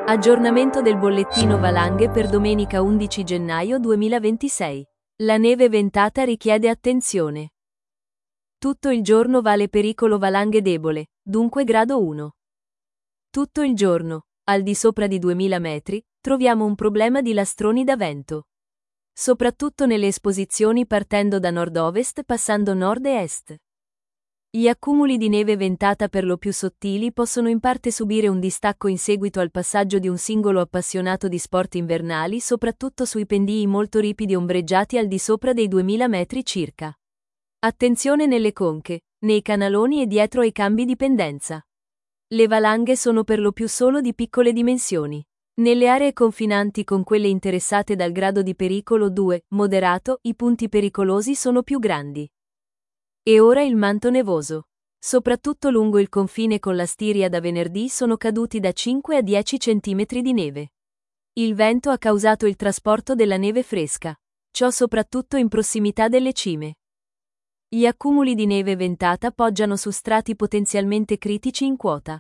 Aggiornamento del bollettino valanghe per domenica 11 gennaio 2026. La neve ventata richiede attenzione. Tutto il giorno vale pericolo valanghe debole, dunque grado 1. Tutto il giorno, al di sopra di 2000 metri, troviamo un problema di lastroni da vento. Soprattutto nelle esposizioni partendo da nord-ovest passando nord e est. Gli accumuli di neve ventata per lo più sottili possono in parte subire un distacco in seguito al passaggio di un singolo appassionato di sport invernali, soprattutto sui pendii molto ripidi ombreggiati al di sopra dei 2000 metri circa. Attenzione nelle conche, nei canaloni e dietro ai cambi di pendenza. Le valanghe sono per lo più solo di piccole dimensioni. Nelle aree confinanti con quelle interessate dal grado di pericolo 2, moderato, i punti pericolosi sono più grandi. E ora il manto nevoso. Soprattutto lungo il confine con la Stiria da venerdì sono caduti da 5 a 10 cm di neve. Il vento ha causato il trasporto della neve fresca, ciò soprattutto in prossimità delle cime. Gli accumuli di neve ventata poggiano su strati potenzialmente critici in quota.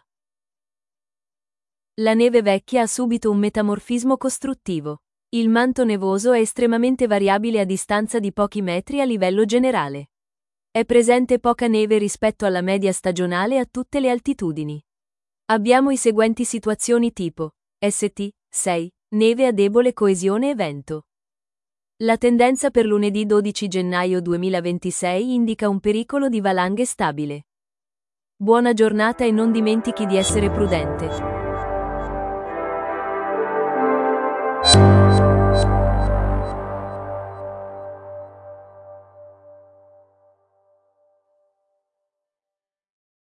La neve vecchia ha subito un metamorfismo costruttivo. Il manto nevoso è estremamente variabile a distanza di pochi metri a livello generale. È presente poca neve rispetto alla media stagionale a tutte le altitudini. Abbiamo i seguenti situazioni tipo St. 6, neve a debole coesione e vento. La tendenza per lunedì 12 gennaio 2026 indica un pericolo di valanghe stabile. Buona giornata e non dimentichi di essere prudente.